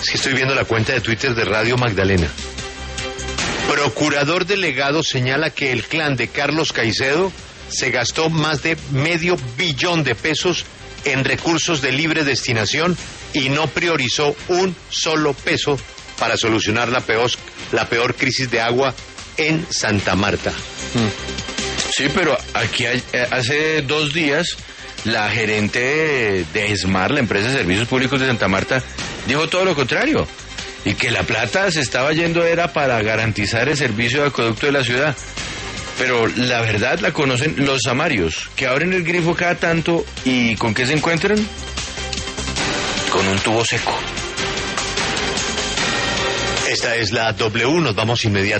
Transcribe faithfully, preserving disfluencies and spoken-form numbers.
Es que estoy viendo la cuenta de Twitter de Radio Magdalena. Procurador delegado señala que el clan de Carlos Caicedo se gastó más de medio billón de pesos en recursos de libre destinación y no priorizó un solo peso para solucionar la peor, la peor crisis de agua en Santa Marta. Sí, pero aquí hay, hace dos días la gerente de, de ESMAR, la empresa de servicios públicos de Santa Marta, dijo todo lo contrario, y que la plata se estaba yendo era para garantizar el servicio de acueducto de la ciudad. Pero la verdad la conocen los samarios, que abren el grifo cada tanto y ¿con qué se encuentran? Con un tubo seco. Esta es la W, nos vamos inmediatamente.